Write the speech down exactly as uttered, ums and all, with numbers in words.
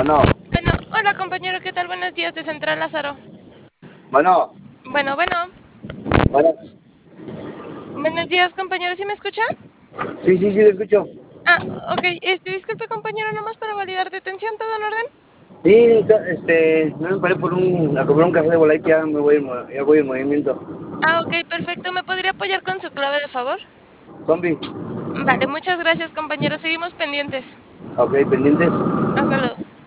Bueno, Bueno, hola compañero, ¿qué tal? Buenos días de Central Lázaro. bueno, Bueno, bueno, bueno. buenos días compañero, ¿sí me escucha? Sí, sí, sí, lo escucho. Ah, ok, este, disculpe compañero, nomás para validar detención, ¿todo en orden? Sí, ca- este, no me paré por un, a comprar un café de bola y ya me voy, en mo- ya voy en movimiento. Ah, ok, perfecto, ¿me podría apoyar con su clave de favor? Zombie, Vale, muchas gracias compañero, seguimos pendientes. ok, pendientes. Hasta luego.